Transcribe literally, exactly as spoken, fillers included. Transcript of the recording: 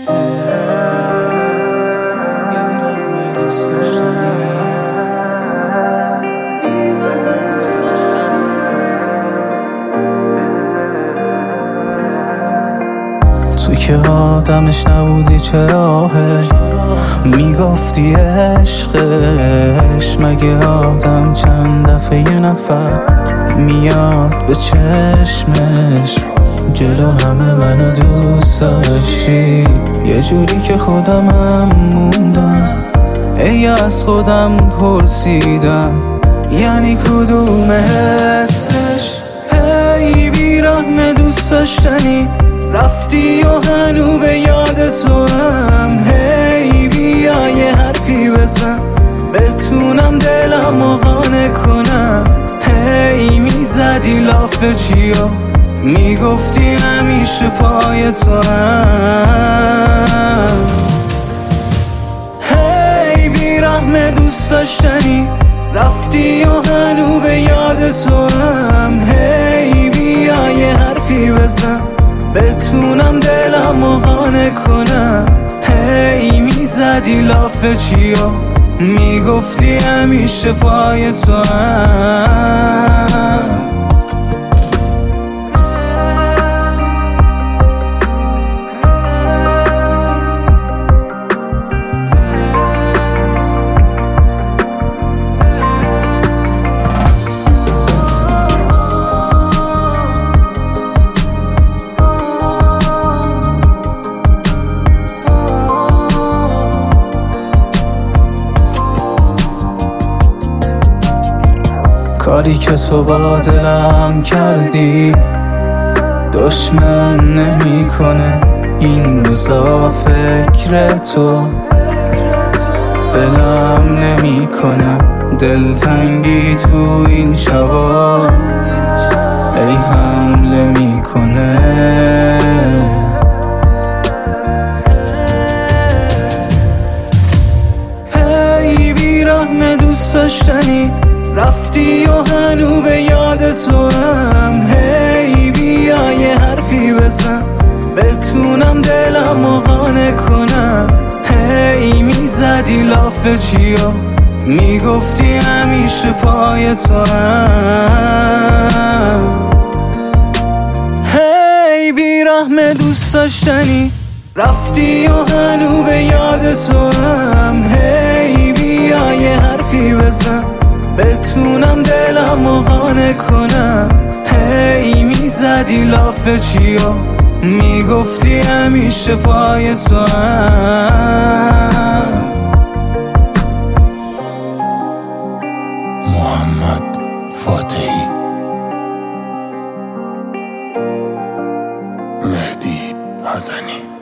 تو که آدمش نبودی چراهه میگفتی عشقش، مگه آدم چند دفعه یه نفر میاد به چشمش؟ جلو همه منو دوست داشتی یه جوری که خودمم موندم، ای از خودم پرسیدم یعنی کدوم حسش؟ هی بیرحم دوست داشتنی رفتی و هنو به یاد تو هم، هی بیا یه حرفی بزن بتونم دلمو قانع کنم. هی میزدی لاف چیا میگفتی همیشه پای تو هم. هی بیرحم دوست داشتنی رفتی و هنو به یاد تو هم، هی بیا یه حرفی بزن بتونم دلمو قانع کنم. هی میزدی لاف چیا میگفتی همیشه پای تو هم. کاری که تو با دلم کردی دشمن نمی کنه این روزا، فکر تو ولم نمی کنه. دلتنگی تو این شبا ای حمله می کنه. هی بیرحم دوست داشتنی رفتی و هنو به یاد تو هم، هی بیا یه حرفی بزن بتونم دلمو قانع کنم. هی میزدی لاف چیا میگفتی همیشه پای تو هم. هی بیرحم دوست داشتنی رفتی و هنو به یاد تو هم، هی بیا یه حرفی بزن بتونم دلمو قانع کنم. هی میزدی لاف چیا میگفتی همیشه پای تو هم. محمد فاتحی، مهدی حسنی.